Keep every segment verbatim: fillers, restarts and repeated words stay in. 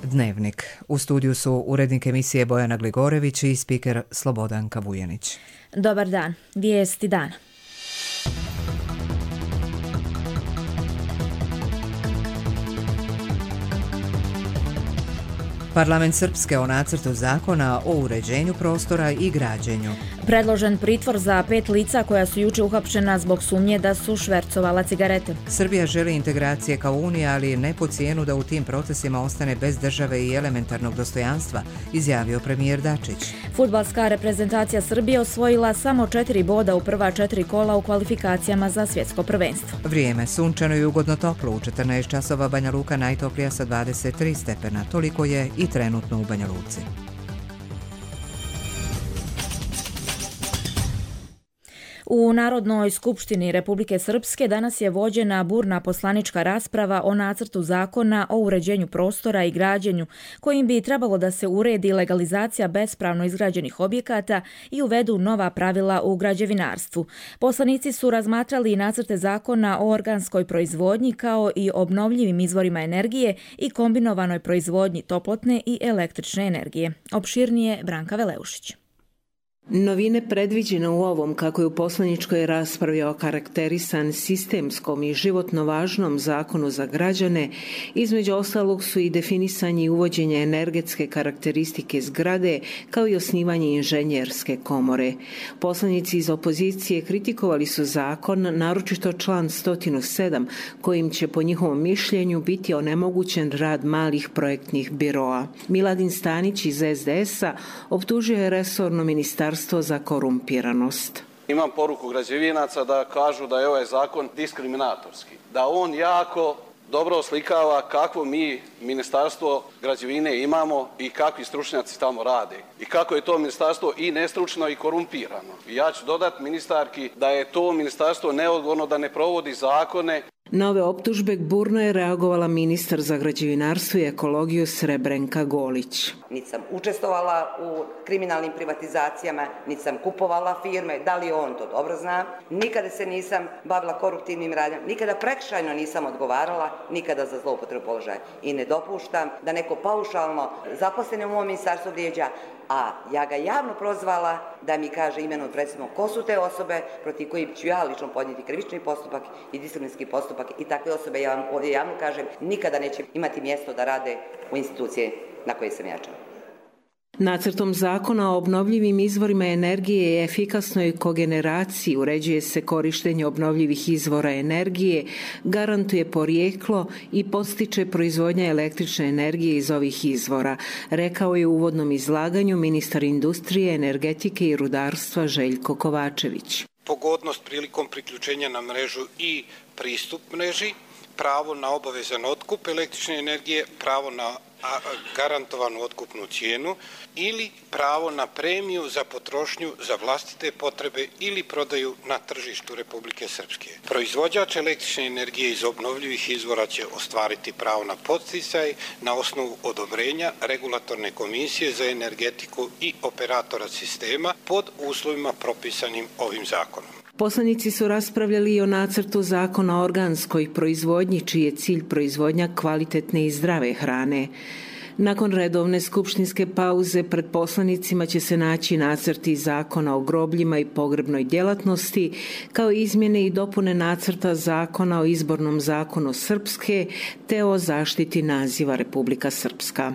Dnevnik. U studiju su urednik emisije Bojana Gligorević i spiker Slobodanka Vujanić. Dobar dan. Vijesti dana. Parlament Srpske o nacrtu zakona o uređenju prostora i građenju. Predložen pritvor za pet lica koja su juče uhapšena zbog sumnje da su švercovala cigarete. Srbija želi integracije kao Unija, ali ne po cijenu da u tim procesima ostane bez države i elementarnog dostojanstva, izjavio premijer Dačić. Fudbalska reprezentacija Srbije osvojila samo četiri boda u prva četiri kola u kvalifikacijama za svjetsko prvenstvo. Vrijeme sunčano i ugodno toplo. U četrnaest časova Banja Luka najtoplija sa dvadeset tri stepena. Toliko je i trenutno u Banja Luci. U Narodnoj skupštini Republike Srpske danas je vođena burna poslanička rasprava o nacrtu zakona o uređenju prostora i građenju, kojim bi trebalo da se uredi legalizacija bespravno izgrađenih objekata i uvedu nova pravila u građevinarstvu. Poslanici su razmatrali nacrte zakona o organskoj proizvodnji kao i obnovljivim izvorima energije i kombinovanoj proizvodnji toplotne i električne energije. Opširnije Branka Veleušić. Novine predviđene u ovom, kako je u poslaničkoj raspravi okarakterisan sistemskom i životno važnom zakonu za građane, između ostalog su i definisanje i uvođenje energetske karakteristike zgrade, kao i osnivanje inženjerske komore. Poslanici iz opozicije kritikovali su zakon, naročito član sto sedam, kojim će po njihovom mišljenju biti onemogućen rad malih projektnih biroa. Miladin Stanić iz es de es-a optužio je resorno ministarstvo za korumpiranost. Imam poruku građevinaca da kažu da je ovaj zakon diskriminatorski, da on jako dobro oslikava kakvo mi ministarstvo građevine imamo i kakvi stručnjaci tamo rade i kako je to ministarstvo i nestručno i korumpirano. I ja ću dodati ministarki da je to ministarstvo neodgovorno, da ne provodi zakone. Na ove optužbe burno je reagovala ministar za građevinarstvo i ekologiju Srebrenka Golić. Niti sam učestvovala u kriminalnim privatizacijama, niti sam kupovala firme, da li on to dobro zna. Nikada se nisam bavila koruptivnim radnjama, nikada prekršajno nisam odgovarala, nikada za zloupotrebu položaja. I ne dopuštam da neko paušalno zaposlene u mom ministarstvu vrijeđa, a ja ga javno prozvala da mi kaže imenom i prezimenom ko su te osobe protiv kojih ću ja lično podnijeti krivični postupak i disciplinski postupak i takve osobe, ja vam ovdje javno kažem, nikada neće imati mjesto da rade u institucije na koje sam jačala. Nacrtom zakona o obnovljivim izvorima energije i efikasnoj kogeneraciji uređuje se korištenje obnovljivih izvora energije, garantuje porijeklo i podstiče proizvodnja električne energije iz ovih izvora, rekao je u uvodnom izlaganju ministar industrije, energetike i rudarstva Željko Kovačević. Pogodnost prilikom priključenja na mrežu i pristup mreži, pravo na obavezan otkup električne energije, pravo na garantovanu otkupnu cijenu ili pravo na premiju za potrošnju za vlastite potrebe ili prodaju na tržištu Republike Srpske. Proizvođač električne energije iz obnovljivih izvora će ostvariti pravo na podsticaj na osnovu odobrenja Regulatorne komisije za energetiku i operatora sistema pod uslovima propisanim ovim zakonom. Poslanici su raspravljali i o nacrtu zakona o organskoj proizvodnji, čiji je cilj proizvodnja kvalitetne i zdrave hrane. Nakon redovne skupštinske pauze pred poslanicima će se naći nacrti zakona o grobljima i pogrebnoj djelatnosti, kao i izmjene i dopune nacrta zakona o izbornom zakonu Srpske te o zaštiti naziva Republika Srpska.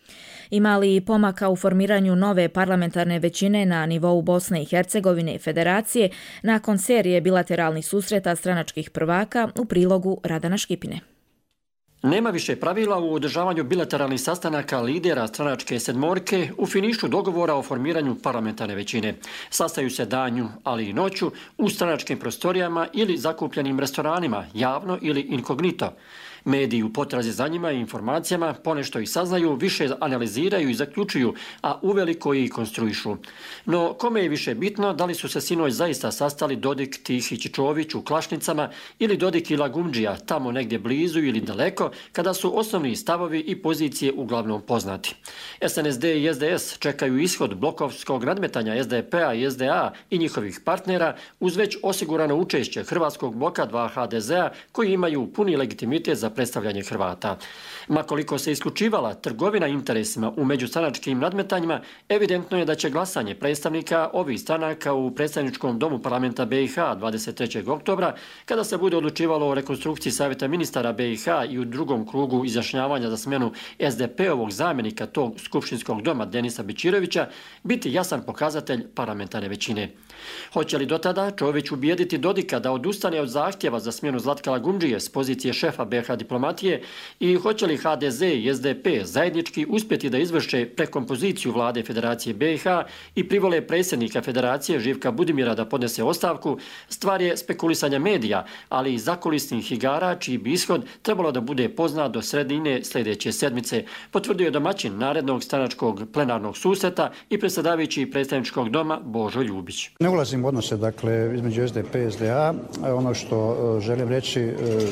Ima li pomaka u formiranju nove parlamentarne većine na nivou Bosne i Hercegovine i Federacije nakon serije bilateralnih susreta stranačkih prvaka, u prilogu Radana Škipine? Nema više pravila u održavanju bilateralnih sastanaka lidera stranačke sedmorke u finišu dogovora o formiranju parlamentarne većine. Sastaju se danju, ali i noću, u stranačkim prostorijama ili zakupljenim restoranima, javno ili inkognito. Mediji u potrazi za njima i informacijama ponešto ih saznaju, više analiziraju i zaključuju, a uveliko i konstruišu. No, kome je više bitno, da li su se sinoć zaista sastali Dodik, Tihić i Čović u Klašnicama ili Dodik i Lagumdžija, tamo negdje blizu ili daleko, kada su osnovni stavovi i pozicije uglavnom poznati. es en es de i es de es čekaju ishod blokovskog nadmetanja es de pe-a i es de a i njihovih partnera uz već osigurano učešće Hrvatskog bloka dva ha de ze-a koji imaju puni legitimitet za predstavljanje Hrvata. Makoliko se isključivala trgovina interesima u međustranačkim nadmetanjima, evidentno je da će glasanje predstavnika ovih stranaka u predstavničkom domu parlamenta B i H dvadeset trećeg oktobra, kada se bude odlučivalo o rekonstrukciji Savjeta ministara B i H i u drugom krugu izjašnjavanja za smjenu S D P-ovog zamjenika tog skupštinskog doma Denisa Bećirovića, biti jasan pokazatelj parlamentarne većine. Hoće li do tada Čović ubijediti Dodika da odustane od zahtjeva za smjenu Zlatka Lagundžije s pozicije šefa B i H diplomatije i hoće li H D Z i S D P zajednički uspjeti da izvrše prekompoziciju vlade Federacije B i H i privole predsjednika Federacije Živka Budimira da podnese ostavku, stvar je spekulisanja medija, ali i zakulisnih igara čiji bi ishod trebalo da bude poznat do sredine sljedeće sedmice, potvrdio je domaćin narednog stranačkog plenarnog susreta i predsjedavajući predstavničkog doma Božo Ljubić. Ne ulazim u odnose dakle, između S D P i S D A. Ono što želim reći,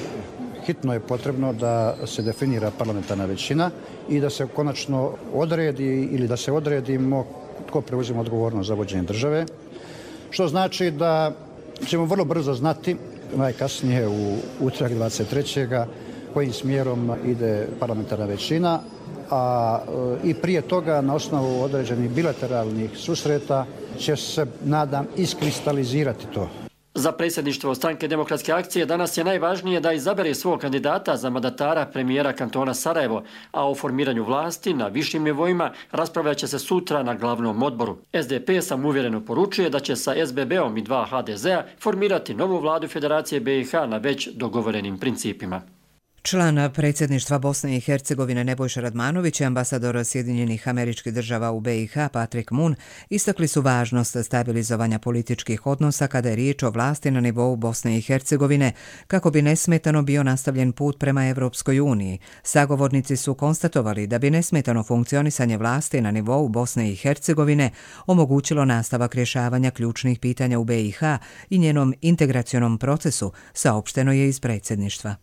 hitno je potrebno da se definira parlamentarna većina i da se konačno odredi ili da se odredimo tko preuzima odgovornost za vođenje države, što znači da ćemo vrlo brzo znati, najkasnije u utorak dvadeset trećeg kojim smjerom ide parlamentarna većina, a i prije toga na osnovu određenih bilateralnih susreta će se, nadam, iskristalizirati to. Za predsjedništvo Stranke demokratske akcije danas je najvažnije da izabere svog kandidata za mandatara premijera kantona Sarajevo, a o formiranju vlasti na višim nivoima raspravljat će se sutra na glavnom odboru. S D P samouvjereno poručuje da će sa S B B-om i dva H D Z-a formirati novu vladu Federacije B i H na već dogovorenim principima. Član predsjedništva Bosne i Hercegovine Nebojša Radmanović i ambasador Sjedinjenih Američkih Država u B i H Patrick Moon istakli su važnost stabilizovanja političkih odnosa kada je riječ o vlasti na nivou Bosne i Hercegovine kako bi nesmetano bio nastavljen put prema Evropskoj uniji. Sagovornici su konstatovali da bi nesmetano funkcionisanje vlasti na nivou Bosne i Hercegovine omogućilo nastavak rješavanja ključnih pitanja u B i H i njenom integracionom procesu, saopšteno je iz predsjedništva.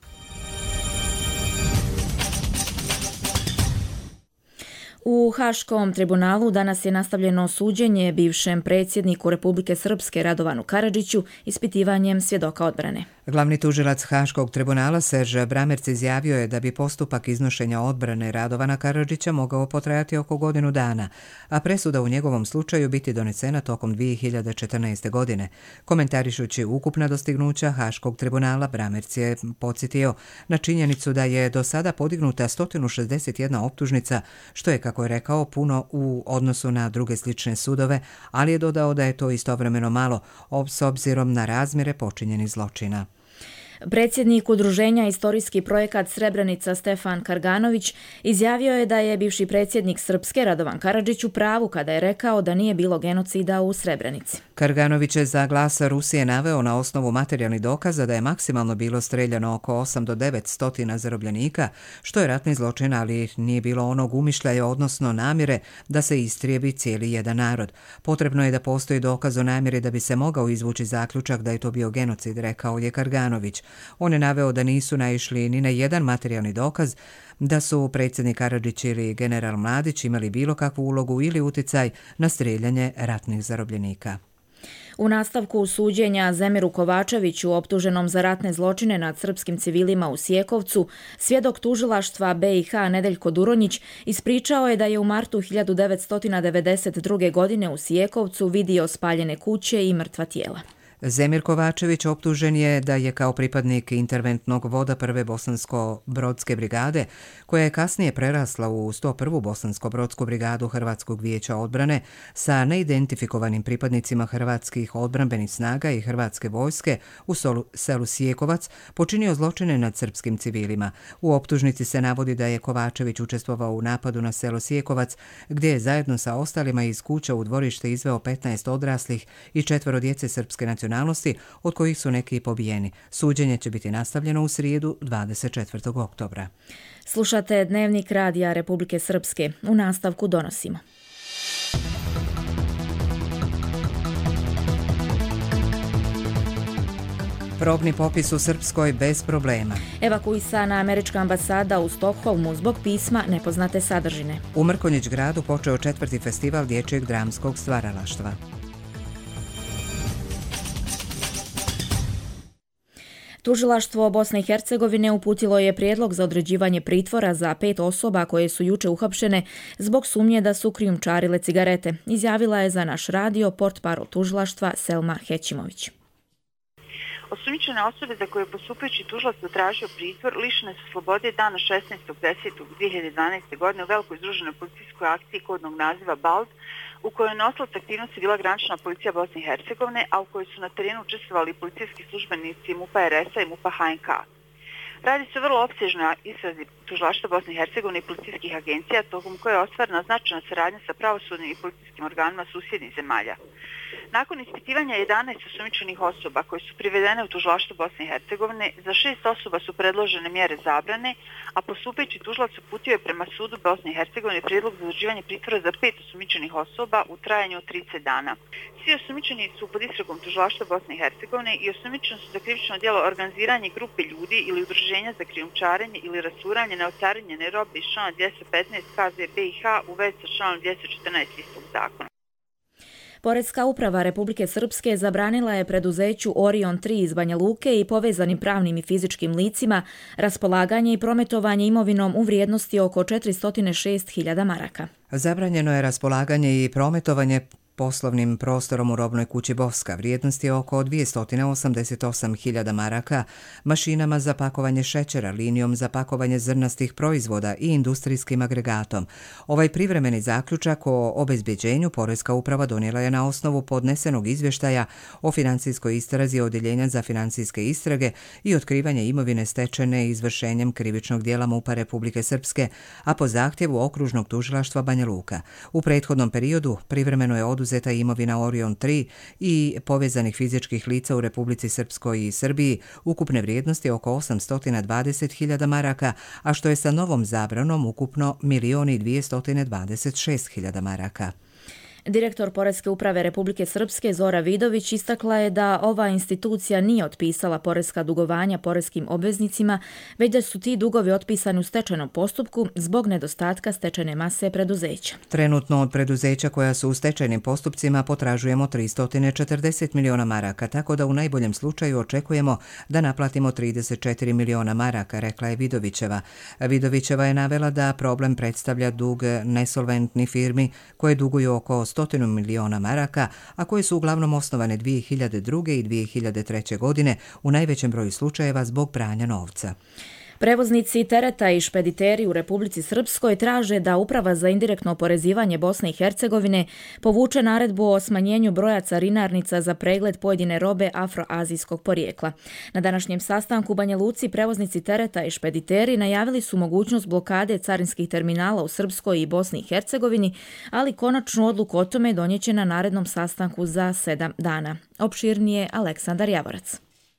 U Haškom tribunalu danas je nastavljeno suđenje bivšem predsjedniku Republike Srpske Radovanu Karadžiću ispitivanjem svjedoka odbrane. Glavni tužilac Haškog tribunala Serž Bramerc izjavio je da bi postupak iznošenja odbrane Radovana Karadžića mogao potrajati oko godinu dana, a presuda u njegovom slučaju biti donesena tokom dvije hiljade četrnaeste. godine. Komentarišući ukupna dostignuća Haškog tribunala, Bramerc je podsjetio na činjenicu da je do sada podignuta sto šezdeset jedna optužnica, što je, kako je rekao, puno u odnosu na druge slične sudove, ali je dodao da je to istovremeno malo s obzirom na razmjere počinjenih zločina. Predsjednik udruženja Istorijski projekat Srebrenica Stefan Karganović izjavio je da je bivši predsjednik Srpske Radovan Karadžić u pravu kada je rekao da nije bilo genocida u Srebrenici. Karganović je za Glas Rusije naveo na osnovu materijalnih dokaza da je maksimalno bilo streljano oko osam do devet stotina zarobljenika, što je ratni zločin, ali nije bilo onog umišljaja, odnosno namjere da se istrijebi cijeli jedan narod. Potrebno je da postoji dokaz o namjeri da bi se mogao izvući zaključak da je to bio genocid, rekao je Karganović. On je naveo da nisu naišli ni na jedan materijalni dokaz da su predsjednik Karadžić ili general Mladić imali bilo kakvu ulogu ili utjecaj na streljanje ratnih zarobljenika. U nastavku suđenja Zemiru Kovačeviću, optuženom za ratne zločine nad srpskim civilima u Sjekovcu, svjedok tužilaštva B i H Nedeljko Duronjić ispričao je da je u martu hiljadu devetsto devedeset druge. godine u Sjekovcu vidio spaljene kuće i mrtva tijela. Zemir Kovačević optužen je da je kao pripadnik interventnog voda prve bosansko-brodske brigade, koja je kasnije prerasla u sto prvu bosansko-brodsku brigadu Hrvatskog vijeća odbrane sa neidentifikovanim pripadnicima hrvatskih odbrambenih snaga i hrvatske vojske u selu Sjekovac, počinio zločine nad srpskim civilima. U optužnici se navodi da je Kovačević učestvovao u napadu na selo Sjekovac, gdje je zajedno sa ostalima iz kuća u dvorište izveo petnaest odraslih i četvero djece srpske nacionalnosti, od kojih su neki pobijeni. Suđenje će biti nastavljeno u srijedu dvadeset četvrtog oktobra. Slušate Dnevnik Radija Republike Srpske. U nastavku donosimo. Probni popis u Srpskoj bez problema. Evakuisana američka ambasada u Stokholmu zbog pisma nepoznate sadržine. U Mrkonjić gradu počeo četvrti festival dječjeg dramskog stvaralaštva. Tužilaštvo Bosne i Hercegovine uputilo je prijedlog za određivanje pritvora za pet osoba koje su juče uhapšene zbog sumnje da su krijumčarile cigarete, izjavila je za naš radio portparol tužilaštva Selma Hećimović. Osumnjičene osobe za koje je postupajući tužilac zatražio pritvor lišene su slobode dana šesnaestog desetog dve hiljade dvanaeste. godine u velikoj združenoj policijskoj akciji kodnog naziva BALD, u kojoj je nosilac aktivnosti bila granična policija Bosne i Hercegovine, a u kojoj su na terenu učestvovali policijski službenici MUP-a R S-a i MUP-a H N K. Radi se o vrlo opsežnoj istrazi tužilaštva Bosne i Hercegovine i policijskih agencija, tokom koje je ostvarena značajna saradnja sa pravosudnim i policijskim organima susjednih zemalja. Nakon ispitivanja jedanaest osumnjičenih osoba koje su privedene u tužilaštvo Bosne i Hercegovine, za šest osoba su predložene mjere zabrane, a postupajući tužilac uputio je prema sudu Bosne i Hercegovine prijedlog za određivanje pritvora za pet osumnjičenih osoba u trajanju od trideset dana. Svi osumnjičeni su pod istragom tužilaštva Bosne i Hercegovine i osumnjičeni su za krivično djelo organiziranje grupe ljudi ili udruženja za krijumčarenje ili rasturanje neocarinjene robe iz člana dvjesto petnaest K Z B I H u vezi sa članom dvjesto četrnaest istog zakona. Poreska uprava Republike Srpske zabranila je preduzeću Orion tri iz Banja Luke i povezanim pravnim i fizičkim licima raspolaganje i prometovanje imovinom u vrijednosti oko četiristo šest hiljada maraka. Zabranjeno je raspolaganje i prometovanje poslovnim prostorom u robnoj kući Boska vrijednosti oko dvjesto osamdeset osam hiljada maraka, mašinama za pakovanje šećera, linijom za pakovanje zrnastih proizvoda i industrijskim agregatom. Ovaj privremeni zaključak o obezbjeđenju Poreska uprava donijela je na osnovu podnesenog izvještaja o financijskoj istrazi Odjeljenja za financijske istrage i otkrivanje imovine stečene izvršenjem krivičnog djela MUP-a Republike Srpske, a po zahtjevu Okružnog tužilaštva Banja Luka. U prethodnom periodu privremeno je oduzeta imovina Orion tri i povezanih fizičkih lica u Republici Srpskoj i Srbiji ukupne vrijednosti oko osamsto dvadeset hiljada maraka, a što je sa novom zabranom ukupno milion i dvjesto dvadeset šest hiljada maraka. Direktor Poreske uprave Republike Srpske Zora Vidović istakla je da ova institucija nije otpisala poreska dugovanja poreskim obveznicima, već da su ti dugovi otpisani u stečajnom postupku zbog nedostatka stečajne mase preduzeća. Trenutno od preduzeća koja su u stečajnim postupcima potražujemo tristo četrdeset miliona maraka, tako da u najboljem slučaju očekujemo da naplatimo trideset četiri miliona maraka, rekla je Vidovićeva. Vidovićeva je navela da problem predstavlja dug nesolventnih firmi koje duguju oko stotinu miliona maraka, a koje su uglavnom osnovane dvije hiljade druge. i dvije hiljade treće. godine u najvećem broju slučajeva zbog pranja novca. Prevoznici tereta i špediteri u Republici Srpskoj traže da Uprava za indirektno oporezivanje Bosne i Hercegovine povuče naredbu o smanjenju broja carinarnica za pregled pojedine robe afroazijskog porijekla. Na današnjem sastanku u Banja Luci prevoznici tereta i špediteri najavili su mogućnost blokade carinskih terminala u Srpskoj i Bosni i Hercegovini, ali konačnu odluku o tome donijet će na narednom sastanku za sedam dana. Opširnije Aleksandar Javorac.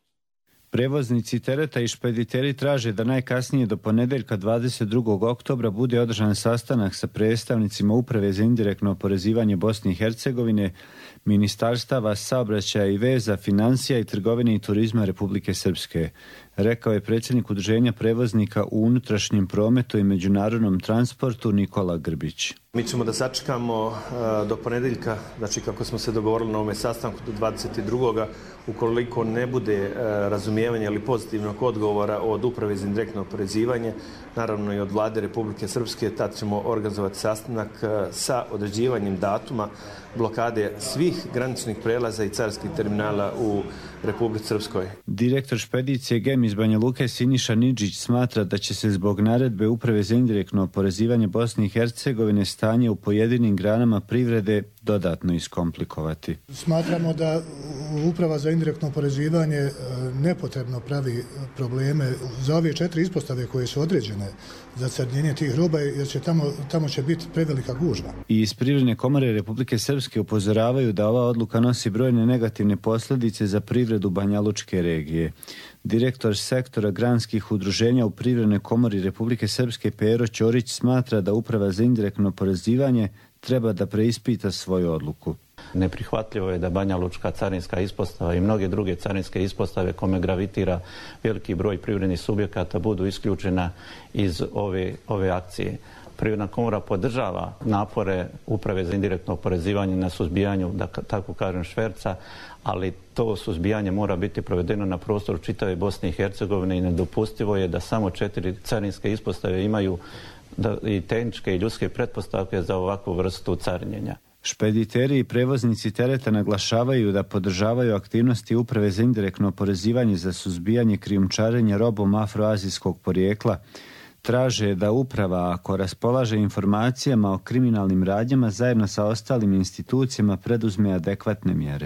Prevoznici tereta i špediteri traže da najkasnije do ponedeljka dvadeset drugog oktobra bude održan sastanak sa predstavnicima Uprave za indirektno oporezivanje Bosne i Hercegovine, Ministarstava saobraćaja i veza, financija i trgovine i turizma Republike Srpske, rekao je predsjednik Udruženja prevoznika u unutrašnjem prometu i međunarodnom transportu Nikola Grbić. Mi ćemo da sačekamo uh, do ponedeljka, znači kako smo se dogovorili na ovome sastanku do dvadeset drugog Ukoliko ne bude uh, razumijevanja ili pozitivnog odgovora od Uprave za indirektno oporezivanje, naravno i od Vlade Republike Srpske, tad ćemo organizovati sastanak uh, sa određivanjem datuma blokade svih graničnih prelaza i carskih terminala u Republici Srpskoj. Direktor špedicije Gem iz Banja Luke Siniša Nidžić smatra da će se zbog naredbe Uprave za indirektno oporezivanje Bosne i Hercegovine stanje u pojedinim granama privrede dodatno iskomplikovati. Smatramo da Uprava za indirektno oporezivanje nepotrebno pravi probleme za ove četiri ispostave koje su određene za carinjenje tih roba, jer će tamo, tamo će biti prevelika gužva. I iz Privredne komore Republike Srpske upozoravaju da ova odluka nosi brojne negativne posljedice za privredu Banjalučke regije. Direktor sektora granskih udruženja u Privrednoj komori Republike Srpske Pero Ćorić smatra da Uprava za indirektno oporezivanje treba da preispita svoju odluku. Neprihvatljivo je da Banja Lučka carinska ispostava i mnoge druge carinske ispostave kome gravitira veliki broj privrednih subjekata budu isključena iz ove, ove akcije. Privredna komora podržava napore Uprave za indirektno oporezivanje na suzbijanju, da tako kažem, šverca, ali to suzbijanje mora biti provedeno na prostoru čitave Bosne i Hercegovine i nedopustivo je da samo četiri carinske ispostave imaju da, i tehničke i ljudske pretpostavke za ovakvu vrstu carinjenja. Špediteri i prevoznici tereta naglašavaju da podržavaju aktivnosti Uprave za indirektno oporezivanje za suzbijanje krijumčarenja robom afroazijskog porijekla. Traže da uprava, ako raspolaže informacijama o kriminalnim radnjama, zajedno sa ostalim institucijama preduzme adekvatne mjere.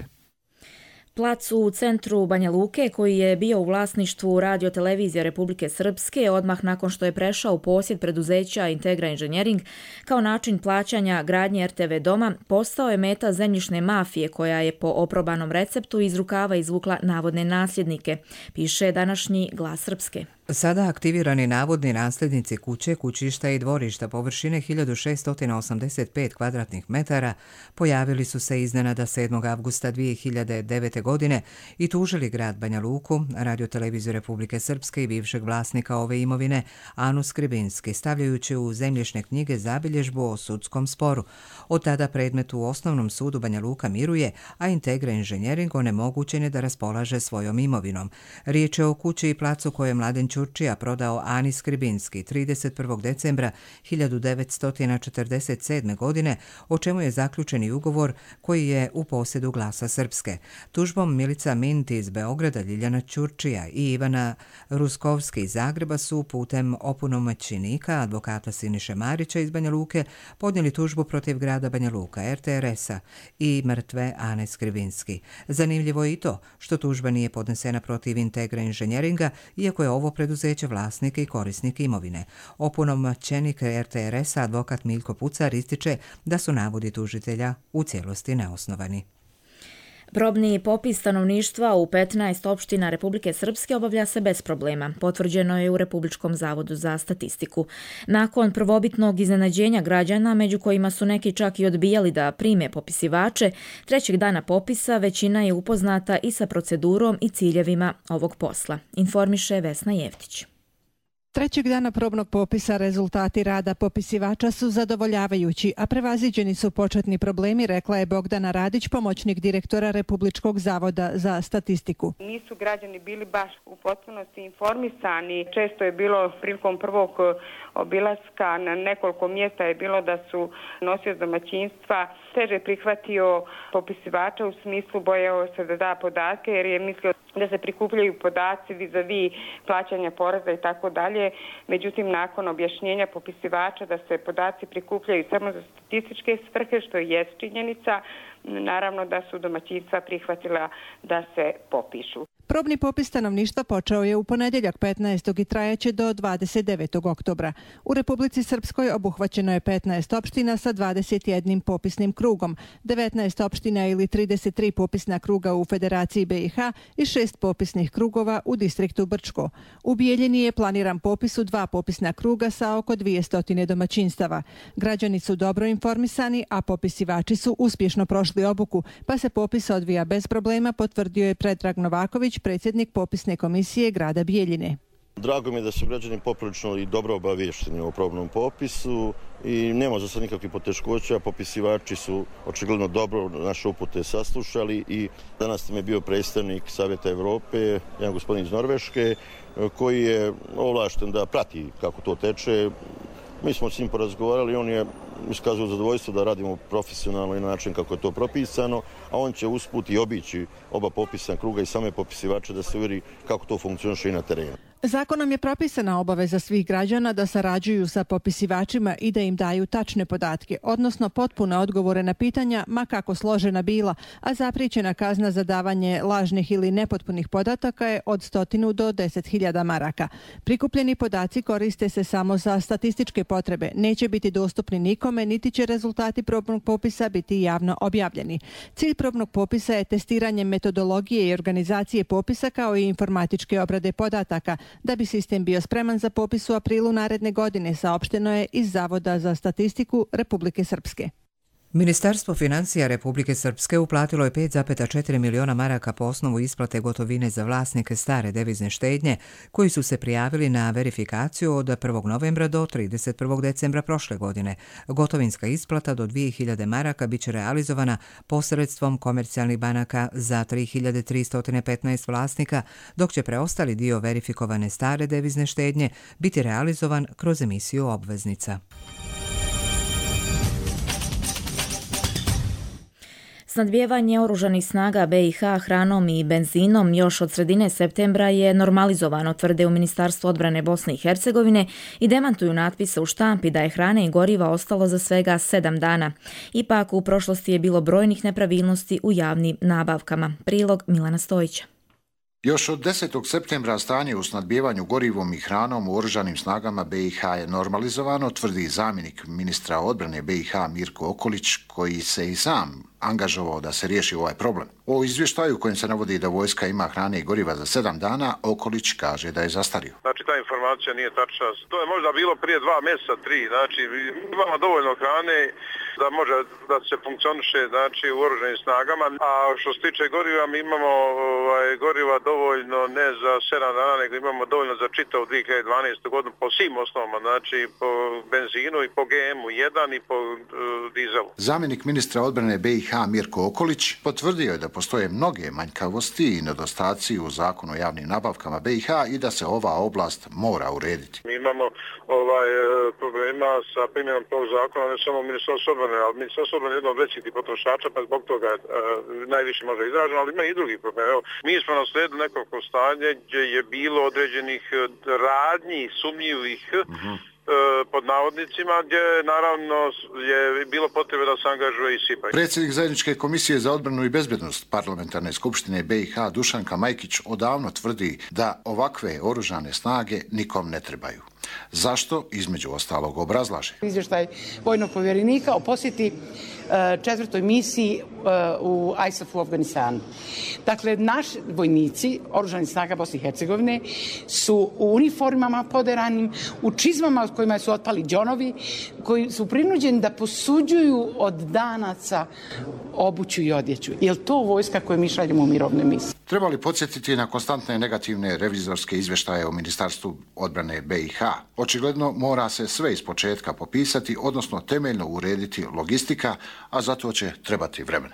Plac u centru Banja Luke, koji je bio u vlasništvu Radio-televizije Republike Srpske odmah nakon što je prešao u posjed preduzeća Integra Engineering, kao način plaćanja gradnje er te ve doma, postao je meta zemljišne mafije koja je po oprobanom receptu iz rukava izvukla navodne nasljednike, piše današnji Glas Srpske. Sada aktivirani navodni nasljednici kuće, kućišta i dvorišta površine hiljadu šessto osamdeset pet kvadratnih metara pojavili su se iznenada sedmog avgusta dvije hiljade devete. godine i tužili grad Banja Luku, Radio-televiziju Republike Srpske i bivšeg vlasnika ove imovine Anu Skribinski, stavljajući u zemljišne knjige zabilježbu o sudskom sporu. Od tada predmet u Osnovnom sudu Banja Luka miruje, a Integra Engineering onemogućen je da raspolaže svojom imovinom. Riječ je o kući i placu koje je Mladen Ćurčija prodao Ani Skribinski trideset prvog decembra hiljadu devetsto četrdeset sedme. godine, o čemu je zaključeni ugovor koji je u posjedu Glasa Srpske. Tužbom Milica Mint iz Beograda, Ljiljana Ćurčija i Ivana Ruskovski iz Zagreba su putem opunomoćenika advokata Siniše Marića iz Banja Luke podnijeli tužbu protiv grada Banja Luka, er te er es-a i mrtve Ane Skribinski. Zanimljivo je i to što tužba nije podnesena protiv Integra Engineeringa, iako je ovo preduzeće vlasnik i korisnik imovine. Opunomoćenik er te er es-a, advokat Miljko Pucar, ističe da su navodi tužitelja u cijelosti neosnovani. Probni popis stanovništva u petnaest opština Republike Srpske obavlja se bez problema, potvrđeno je u Republičkom zavodu za statistiku. Nakon prvobitnog iznenađenja građana, među kojima su neki čak i odbijali da prime popisivače, trećeg dana popisa većina je upoznata i sa procedurom i ciljevima ovog posla, informiše Vesna Jevtić. Trećeg dana probnog popisa rezultati rada popisivača su zadovoljavajući, a prevaziđeni su početni problemi, rekla je Bogdana Radić, pomoćnik direktora Republičkog zavoda za statistiku. Nisu građani bili baš u potpunosti informisani. Često je bilo prilikom prvog obilaska na nekoliko mjesta je bilo da su nosioci domaćinstva teže prihvatio popisivača u smislu bojao se da da podatke jer je mislio da se prikupljaju podaci vis-a-vis plaćanja poreza i tako dalje. Međutim, nakon objašnjenja popisivača da se podaci prikupljaju samo za statističke svrhe, što je činjenica, naravno da su domaćinstva prihvatila da se popišu. Probni popis stanovništva počeo je u ponedjeljak petnaestog i trajaće do dvadeset devetog oktobra. U Republici Srpskoj obuhvaćeno je petnaest opština sa dvadeset jednim popisnim krugom, devetnaest opština ili trideset tri popisna kruga u Federaciji be i ha i šest popisnih krugova u distriktu Brčko. U Bijeljini je planiran popis u dva popisna kruga sa oko dvjesto domaćinstava. Građani su dobro informisani, a popisivači su uspješno prošli obuku, pa se popis odvija bez problema, potvrdio je Predrag Novaković, predsjednik popisne komisije grada Bijeljine. Drago mi je da su građani poprilično i dobro obavješteni o probnom popisu i nema za sad nikakvih poteškoća. Popisivači su očigledno dobro naše upute saslušali i danas nam je bio predstavnik Savjeta Evrope, jedan gospodin iz Norveške, koji je ovlašten da prati kako to teče. Mi smo s njim porazgovarali i on je iskazao zadovoljstvo da radimo profesionalno i na način kako je to propisano, a on će usput i obići oba popisna kruga i same popisivače da se uvjeri kako to funkcioniše i na terenu. Zakonom je propisana obaveza svih građana da sarađuju sa popisivačima i da im daju tačne podatke, odnosno potpune odgovore na pitanja, ma kako složena bila, a zapriječena kazna za davanje lažnih ili nepotpunih podataka je od stotinu do deset hiljada maraka. Prikupljeni podaci koriste se samo za statističke potrebe, neće biti dostupni nikome, niti će rezultati probnog popisa biti javno objavljeni. Cilj probnog popisa je testiranje metodologije i organizacije popisa kao i informatičke obrade podataka, da bi sistem bio spreman za popis u aprilu naredne godine, saopšteno je iz Zavoda za statistiku Republike Srpske. Ministarstvo financija Republike Srpske uplatilo je pet zarez četiri miliona maraka po osnovu isplate gotovine za vlasnike stare devizne štednje koji su se prijavili na verifikaciju od prvog novembra do trideset prvog decembra prošle godine. Gotovinska isplata do dvije hiljade maraka biće realizovana posredstvom komercijalnih banaka za tri hiljade tristo petnaest vlasnika, dok će preostali dio verifikovane stare devizne štednje biti realizovan kroz emisiju obveznica. Snadbijevanje oružanih snaga be i ha hranom i benzinom još od sredine septembra je normalizovano, tvrde u Ministarstvu odbrane Bosne i Hercegovine i demantuju natpise u štampi da je hrane i goriva ostalo za svega sedam dana. Ipak u prošlosti je bilo brojnih nepravilnosti u javnim nabavkama. Prilog Milana Stojića. Još od desetog septembra stanje u snadbijevanju gorivom i hranom u oružanim snagama be i ha je normalizovano, tvrdi zamjenik ministra odbrane be i ha Mirko Okolić, koji se i sam angažovao da se riješi ovaj problem. O izvještaju kojem se navodi da vojska ima hrane i goriva za sedam dana, Okolić kaže da je zastario. Znači ta informacija nije tačna. To je možda bilo prije dva mjeseca, tri. Znači imamo dovoljno hrane da može da se funkcioniše znači u oružanim snagama. A što se tiče goriva, mi imamo ovaj, goriva dovoljno ne za sedam dana, nego imamo dovoljno za čitavu dvije hiljade dvanaestu godinu po svim osnovama, znači po benzinu i po ge emu jedan i po uh, dizelu. Zamjenik ministra odbrane be i ha Mirko Okolić potvrdio je da postoje mnoge manjkavosti i nedostaci u zakonu o javnim nabavkama be i ha i da se ova oblast mora urediti. Mi imamo ovaj, problema sa primjenom tog zakona, ne samo ministarstvo odbrane, ali ministarstvo odbrane je jedno od većih potrošača, pa zbog toga je uh, najviše može izraženo, ali ima i drugi problem. Evo, mi smo naslijedili nekoliko stanje gdje je bilo određenih radnji sumnjivih uh-huh. pod navodnicima, gdje naravno je bilo potrebe da se angažuje i SIPA. Predsjednik Zajedničke komisije za odbranu i bezbednost Parlamentarne skupštine be i ha Dušanka Majkić odavno tvrdi da ovakve oružane snage nikom ne trebaju. Zašto? Između ostalog obrazlaže. Izvještaj vojnog povjerenika o posjeti četvrtoj misiji u aj es ef u Afganistanu. Dakle, naši vojnici, oružanih snaga Bosne i Hercegovine, su u uniformama poderanim, u čizmama od kojima su otpali đonovi, koji su prinuđeni da posuđuju od danaca obuću i odjeću. Je li to vojska koju mi šaljemo u mirovnoj misiji? Treba li podsjetiti na konstantne negativne revizorske izvještaje o Ministarstvu odbrane be i ha? Očigledno mora se sve ispočetka popisati, odnosno temeljno urediti logistika, a zato će trebati vremena.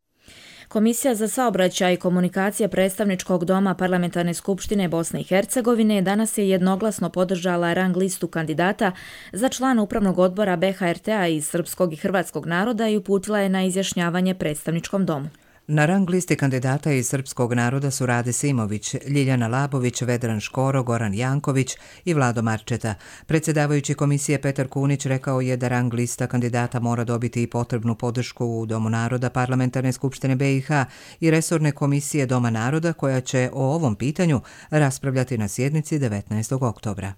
Komisija za saobraćaj i komunikacije predstavničkog doma Parlamentarne skupštine Bosne i Hercegovine danas je jednoglasno podržala rang listu kandidata za člana upravnog odbora be ha er te a iz srpskog i hrvatskog naroda i uputila je na izjašnjavanje predstavničkom domu. Na rang listi kandidata iz srpskog naroda su Rade Simović, Ljiljana Labović, Vedran Škoro, Goran Janković i Vlado Marčeta. Predsjedavajući komisije Petar Kunić rekao je da rang lista kandidata mora dobiti i potrebnu podršku u Domu naroda Parlamentarne skupštine be i ha i resorne komisije Doma naroda koja će o ovom pitanju raspravljati na sjednici devetnaestog oktobra.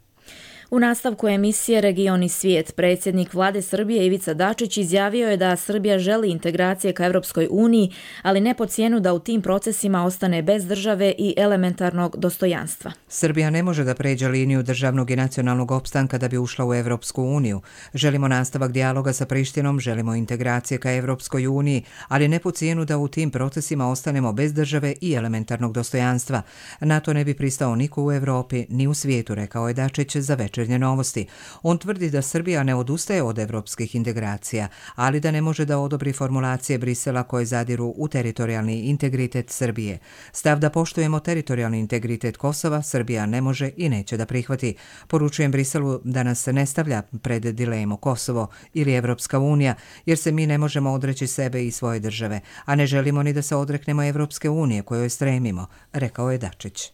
U nastavku emisije Region i svijet, predsjednik vlade Srbije Ivica Dačić izjavio je da Srbija želi integracije ka Evropskoj uniji, ali ne po cijenu da u tim procesima ostane bez države i elementarnog dostojanstva. Srbija ne može da pređe liniju državnog i nacionalnog opstanka da bi ušla u Evropsku uniju. Želimo nastavak dijaloga sa Prištinom, želimo integracije ka Evropskoj uniji, ali ne po cijenu da u tim procesima ostanemo bez države i elementarnog dostojanstva. Na to ne bi pristao niko u Evropi ni u svijetu, rekao je Dačić za Večernje novosti. On tvrdi da Srbija ne odustaje od evropskih integracija, ali da ne može da odobri formulacije Brisela koje zadiru u teritorijalni integritet Srbije. Stav da poštujemo teritorijalni integritet Kosova Srbija ne može i neće da prihvati. Poručujem Briselu da nas se ne stavlja pred dilemu Kosovo ili Evropska unija, jer se mi ne možemo odreći sebe i svoje države, a ne želimo ni da se odreknemo Evropske unije kojoj stremimo, rekao je Dačić.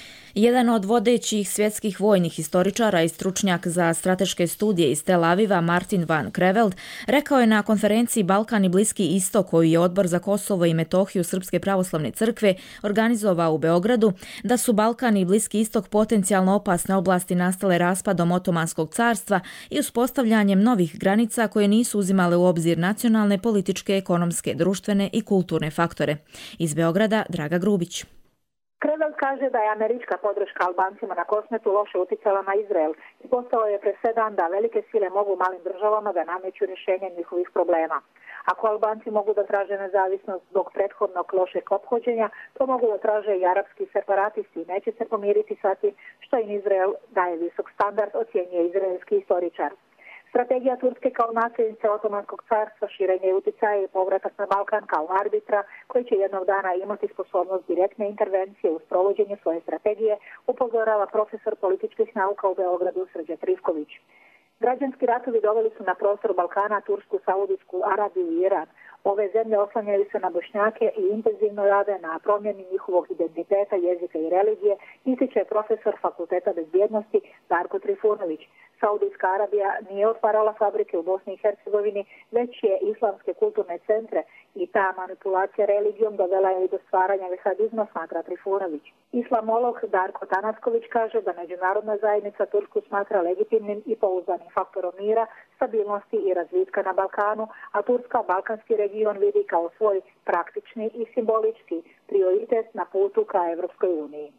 Jedan od vodećih svjetskih vojnih historičara i stručnjak za strateške studije iz Tel Aviva, Martin van Creveld, rekao je na konferenciji Balkan i Bliski istok koju je Odbor za Kosovo i Metohiju Srpske pravoslavne crkve organizovao u Beogradu, da su Balkan i Bliski istok potencijalno opasne oblasti nastale raspadom Otomanskog carstva i uspostavljanjem novih granica koje nisu uzimale u obzir nacionalne, političke, ekonomske, društvene i kulturne faktore. Iz Beograda, Draga Grubić. Krevel kaže da je američka podrška Albancima na Kosmetu loše uticala na Izrael i postalo je presedan da velike sile mogu malim državama da nameću rješenje njihovih problema. Ako Albanci mogu da traže nezavisnost zbog prethodnog lošeg ophođenja, to mogu da traže i arapski separatisti i neće se pomiriti sa tim što im Izrael daje visok standard, ocjenjuje izraelski istoričar. Strategija Turske kao nasljednice Otomanskog carstva, širenje uticaja i povratak na Balkan kao arbitra koji će jednog dana imati sposobnost direktne intervencije u sprovođenju svoje strategije, upozorava profesor političkih nauka u Beogradu Srđan Trifković. Građanski ratovi doveli su na prostor Balkana Tursku, Saudijsku Arabiju i Iran. Ove zemlje oslanjaju se na Bošnjake i intenzivno rade na promjeni njihovog identiteta, jezika i religije, ističe profesor Fakulteta bezbjednosti Darko Trifunović. Saudijska Arabija nije otvarala fabrike u Bosni i Hercegovini, već je islamske kulturne centre i ta manipulacija religijom dovela je i do stvaranja vehadizma, smatra Trifunović. Islamolog Darko Tanasković kaže da međunarodna zajednica Tursku smatra legitimnim i pouzdanim faktorom mira, stabilnosti i razvitka na Balkanu, a Turska balkanski region vidi kao svoj praktični i simbolički prioritet na putu ka Evropskoj uniji.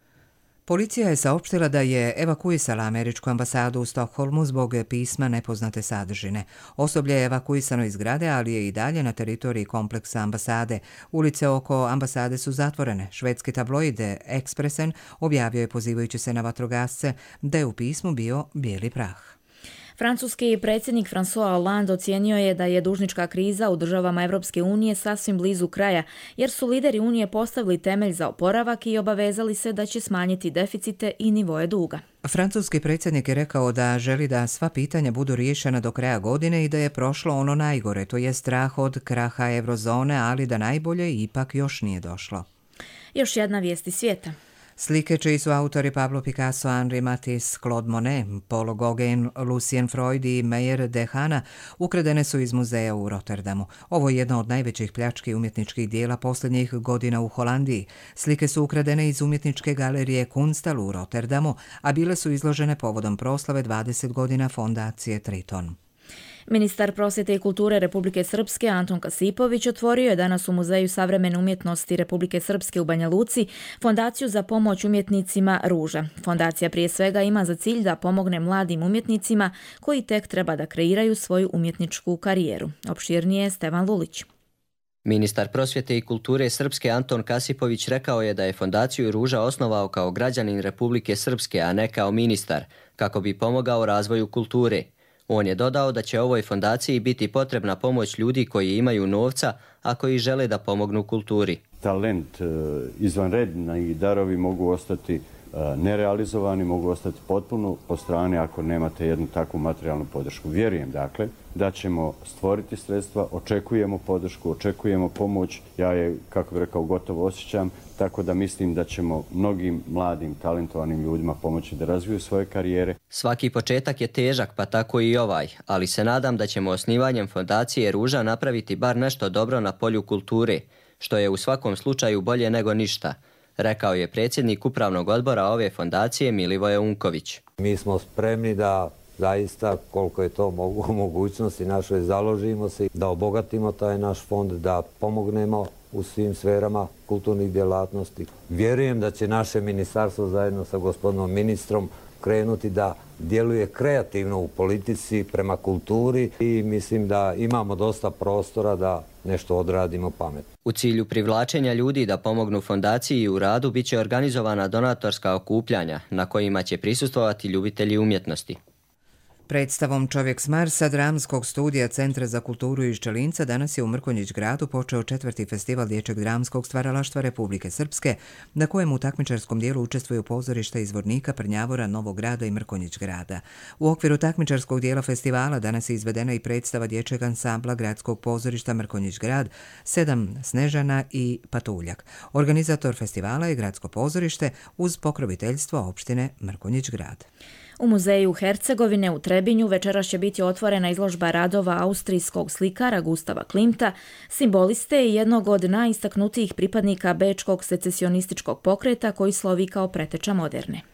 Policija je saopštila da je evakuisala američku ambasadu u Stokholmu zbog pisma nepoznate sadržine. Osoblje je evakuisano iz zgrade, ali je i dalje na teritoriji kompleksa ambasade. Ulice oko ambasade su zatvorene. Švedski tabloid Expressen objavio je, pozivajući se na vatrogasce, da je u pismu bio bijeli prah. Francuski predsjednik François Hollande ocijenio je da je dužnička kriza u državama Evropske unije sasvim blizu kraja, jer su lideri Unije postavili temelj za oporavak i obavezali se da će smanjiti deficite i nivoje duga. Francuski predsjednik je rekao da želi da sva pitanja budu riješena do kraja godine i da je prošlo ono najgore, to je strah od kraha eurozone, ali da najbolje ipak još nije došlo. Još jedna vijest iz svijeta. Slike čiji su autori Pablo Picasso, Henri Matisse, Claude Monet, Paul Gauguin, Lucien Freud i Meyer Dehana ukradene su iz muzeja u Rotterdamu. Ovo je jedna od najvećih pljački umjetničkih dijela posljednjih godina u Holandiji. Slike su ukradene iz umjetničke galerije Kunstal u Rotterdamu, a bile su izložene povodom proslave dvadeset godina fondacije Triton. Ministar prosvjete i kulture Republike Srpske Anton Kasipović otvorio je danas u Muzeju savremene umjetnosti Republike Srpske u Banja Luci fondaciju za pomoć umjetnicima Ruža. Fondacija prije svega ima za cilj da pomogne mladim umjetnicima koji tek treba da kreiraju svoju umjetničku karijeru. Opširnije Stevan Lulić. Ministar prosvjete i kulture Srpske Anton Kasipović rekao je da je fondaciju Ruža osnovao kao građanin Republike Srpske, a ne kao ministar, kako bi pomogao razvoju kulture. On je dodao da će ovoj fondaciji biti potrebna pomoć ljudi koji imaju novca, a koji žele da pomognu kulturi. Talent, izvanredni i darovi mogu ostati nerealizovani, mogu ostati potpuno po strani ako nemate jednu takvu materijalnu podršku. Vjerujem, dakle, da ćemo stvoriti sredstva, očekujemo podršku, očekujemo pomoć. Ja je, kako bih rekao, gotovo osjećam, tako da mislim da ćemo mnogim mladim, talentovanim ljudima pomoći da razviju svoje karijere. Svaki početak je težak, pa tako i ovaj, ali se nadam da ćemo osnivanjem fondacije Ruža napraviti bar nešto dobro na polju kulture, što je u svakom slučaju bolje nego ništa, rekao je predsjednik upravnog odbora ove fondacije Milivoje Unković. Mi smo spremni da zaista, koliko je to mogu, mogućnosti našoj, založimo se da obogatimo taj naš fond, da pomognemo u svim sferama kulturnih djelatnosti. Vjerujem da će naše ministarstvo zajedno sa gospodinom ministrom krenuti da djeluje kreativno u politici prema kulturi i mislim da imamo dosta prostora da nešto odradimo pametno. U cilju privlačenja ljudi da pomognu fondaciji u radu bit će organizovana donatorska okupljanja na kojima će prisustvovati ljubitelji umjetnosti. Predstavom Čovjek s Marsa dramskog studija Centra za kulturu iz Čelinca danas je u Mrkonjić gradu počeo četvrti festival dječjeg dramskog stvaralaštva Republike Srpske, na kojem u takmičarskom dijelu učestvuju pozorišta iz Vornika, Prnjavora, Novog grada i Mrkonjić grada. U okviru takmičarskog dijela festivala danas je izvedena i predstava dječjeg ansambla gradskog pozorišta Mrkonjić grad, Sedam Snežana i Patuljak. Organizator festivala je gradsko pozorište uz pokroviteljstvo opštine Mrkonjić grad. U muzeju Hercegovine u Trebinju večeras će biti otvorena izložba radova austrijskog slikara Gustava Klimta, simboliste i jednog od najistaknutijih pripadnika bečkog secesionističkog pokreta koji slovi kao preteča moderne.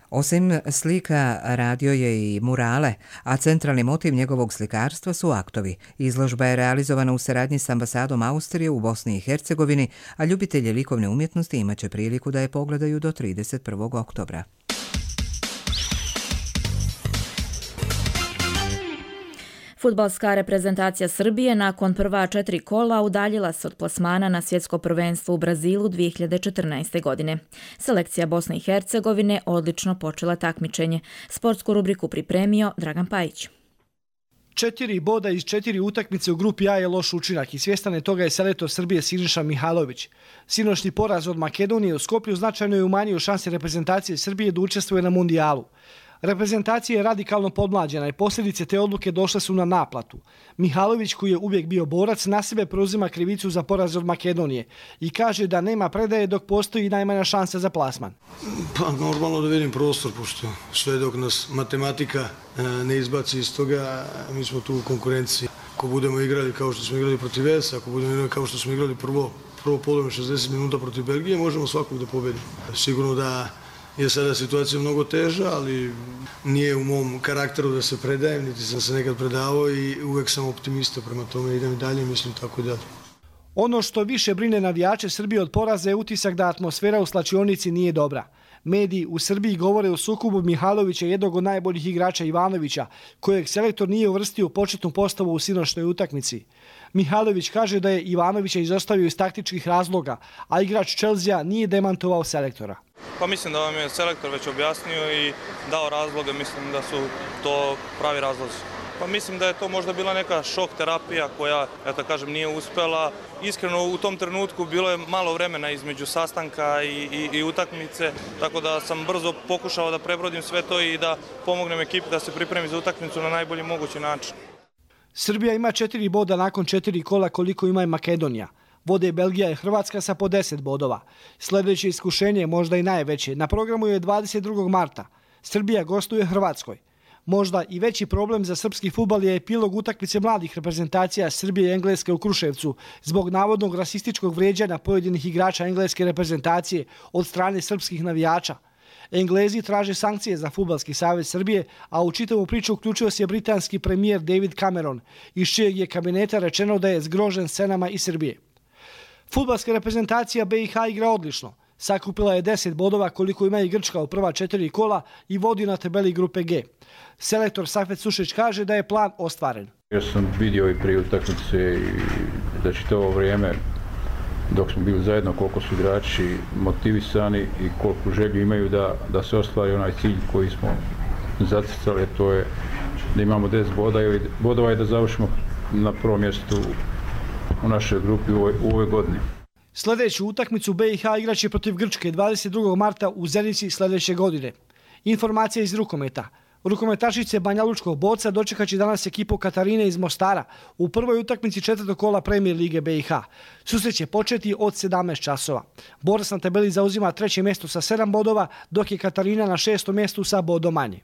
Osim slika, radio je i murale, a centralni motiv njegovog slikarstva su aktovi. Izložba je realizovana u saradnji s ambasadom Austrije u Bosni i Hercegovini, a ljubitelji likovne umjetnosti imaće priliku da je pogledaju do trideset prvog oktobra. Fudbalska reprezentacija Srbije nakon prva četiri kola udaljila se od plasmana na svjetsko prvenstvo u Brazilu dvije hiljade četrnaeste. godine. Selekcija Bosne i Hercegovine odlično počela takmičenje. Sportsku rubriku pripremio Dragan Pajić. Četiri boda iz četiri utakmice u grupi A je loš učinak i svjestan je toga je selektor Srbije Siniša Mihajlović. Sinoćni poraz od Makedonije u Skoplju značajno je umanjio šanse reprezentacije Srbije da učestvuje na mundijalu. Reprezentacija je radikalno podmlađena i posljedice te odluke došle su na naplatu. Mihajlović, koji je uvijek bio borac, na sebe preuzima krivicu za poraz od Makedonije i kaže da nema predaje dok postoji najmanja šansa za plasman. Pa normalno da vidim prostor, pošto sve dok nas matematika ne izbaci iz toga, mi smo tu u konkurenciji. Ako budemo igrali kao što smo igrali protiv Velsa, ako budemo igrali kao što smo igrali prvo, prvo polovreme šezdeset minuta protiv Belgije, možemo svakog da pobedimo. Sigurno da je sada situacija mnogo teža, ali nije u mom karakteru da se predajem, niti sam se nekad predavao i uvek sam optimista, prema tome idem i dalje, mislim tako da. Ono što više brine navijače Srbije od poraza je utisak da atmosfera u slačionici nije dobra. Mediji u Srbiji govore o sukobu Mihajlovića i jednog od najboljih igrača Ivanovića, kojeg selektor nije uvrstio u početnu postavu u sinoćnoj utakmici. Mihajlović kaže da je Ivanovića izostavio iz taktičkih razloga, a igrač Chelsea nije demantovao selektora. Pa mislim da vam je selektor već objasnio i dao razloge, mislim da su to pravi razlozi. Pa mislim da je to možda bila neka šok terapija koja, eto kažem, nije uspela. Iskreno u tom trenutku bilo je malo vremena između sastanka i, i, i utakmice, tako da sam brzo pokušao da prebrodim sve to i da pomognem ekipi da se pripremi za utakmicu na najbolji mogući način. Srbija ima četiri boda nakon četiri kola koliko ima i Makedonija. Vode Belgija i Hrvatska sa po deset bodova. Sljedeće iskušenje, možda i najveće, na programu je dvadeset drugog marta. Srbija gostuje Hrvatskoj. Možda i veći problem za srpski fudbal je epilog utakmice mladih reprezentacija Srbije i Engleske u Kruševcu zbog navodnog rasističkog vrijeđanja pojedinih igrača engleske reprezentacije od strane srpskih navijača. Englezi traže sankcije za Fudbalski savez Srbije, a u čitavu priču uključio se britanski premijer David Cameron, iz čijeg je kabineta rečeno da je zgrožen scenama iz Srbije. Fudbalska reprezentacija B i H igra odlično. Sakupila je deset bodova koliko ima i Grčka u prva četiri kola i vodi na tabeli grupe G. Selektor Safet Sušić kaže da je plan ostvaren. Ja sam vidio i prije utakmice i da čitavo vrijeme dok smo bili zajedno koliko su igrači motivisani i koliko želju imaju da, da se ostvari onaj cilj koji smo zacrtali, to je da imamo deset bodova i da završimo na prvom mjestu u našoj grupi u ovoj, u ovoj godini. Sljedeću utakmicu B i H igraće protiv Grčke dvadeset drugog marta u Zenici sljedeće godine. Informacija iz rukometa. Rukometašice Banja Lučkog borca dočekaće danas ekipu Katarine iz Mostara u prvoj utakmici četvrtog kola Premier lige B i H. Susret će početi od sedamnaest časova. Borac na tabeli zauzima treće mjesto sa sedam bodova, dok je Katarina na šestom mjestu sa bodom manje.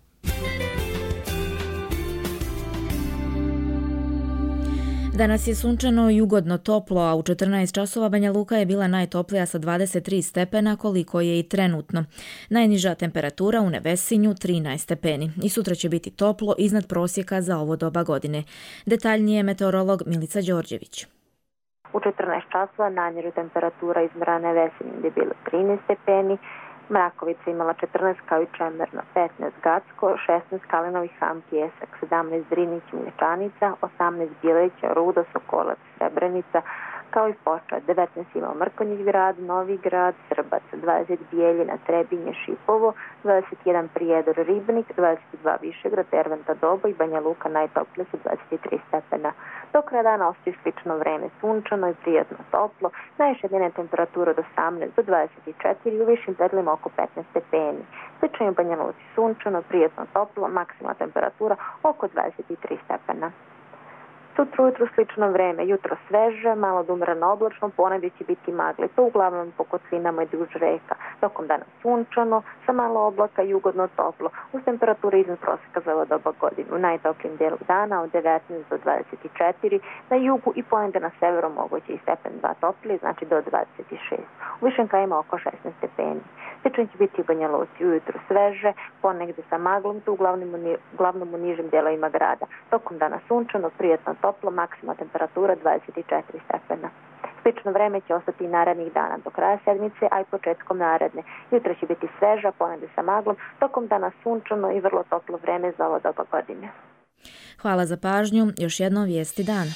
Danas je sunčano i ugodno toplo, a u četrnaest časova Banja Luka je bila najtoplija sa dvadeset tri stepena, koliko je i trenutno. Najniža temperatura u Nevesinju trinaest stepeni. I sutra će biti toplo iznad prosjeka za ovo doba godine. Detaljnije meteorolog Milica Đorđević. U četrnaest časova najniža temperatura izmjera Nevesinju je bila trinaest stepeni, Mrakovica imala četrnaest kao i Čemerno, petnaest Gacko, šesnaest Kalinovih Ham, Pjesak, sedamnaest Drinić, Mlječanica, osamnaest Bileća, Ruda, Sokolac, Srebrenica, kao i Foča, devetnaest ima Mrkonjić grad, Novi grad, Srbac, dvadeset Bijeljina, Trebinje, Šipovo, dvadeset jedan Prijedor, Ribnik, dvadeset dva Višegrad, Erventa Dobo i Banja Luka najtoplije sa dvadeset tri stepena. Do kraja dana ostaje slično vreme, sunčano i prijatno toplo, najviša dnevna temperatura od osamnaest do dvadeset četiri, u višim predjelima oko petnaest stepeni. Slično je u Banja Luci sunčano, prijatno toplo, maksimalna temperatura oko dvadeset tri stepena. Sutra ujutro slično vreme, jutro sveže, malo dumrano oblačno, ponedje će biti magli, to uglavnom po kotlinama i duž reka. Tokom dana sunčano, sa malo oblaka i ugodno toplo, uz temperature iznad prosjeka za ovo doba godine. U najtoplijim delu dana od devetnaest do dvadeset četiri, na jugu i ponedje na severu moguće i stepen dva toplije, znači do dvadeset šest. U višim krajima oko šesnaest stepeni. Slično će biti u Banja Luci, ujutro sveže, ponegde sa maglom, tu uglavnom u, ni, uglavnom u nižim delovima grada. Tokom dana sunčano, prijatno toplo, maksimalna temperatura dvadeset četiri stepena. Slično vreme će ostati i narednih dana do kraja sedmice, a i početkom naredne. Jutro će biti sveža, ponegde sa maglom, tokom dana sunčano i vrlo toplo vreme za ovo doba godine. Hvala za pažnju. Još jedno vijesti dana.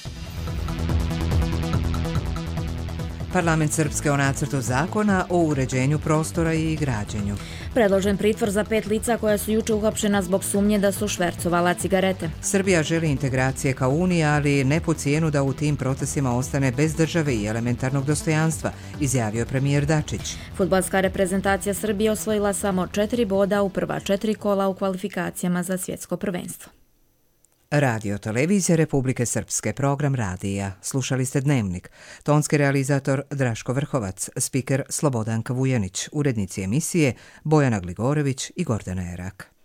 Parlament Srpske o nacrtu zakona o uređenju prostora i građenju. Predložen pritvor za pet lica koja su juče uhapšena zbog sumnje da su švercovala cigarete. Srbija želi integracije ka Uniji, ali ne po cijenu da u tim procesima ostane bez države i elementarnog dostojanstva, izjavio premijer Dačić. Fudbalska reprezentacija Srbije osvojila samo četiri boda u prva četiri kola u kvalifikacijama za svjetsko prvenstvo. Radio Televizija Republike Srpske, program radija. Slušali ste Dnevnik. Tonski realizator Draško Vrhovac, spiker Slobodanka Vujanić, urednici emisije Bojana Gligorević i Gordana Erak.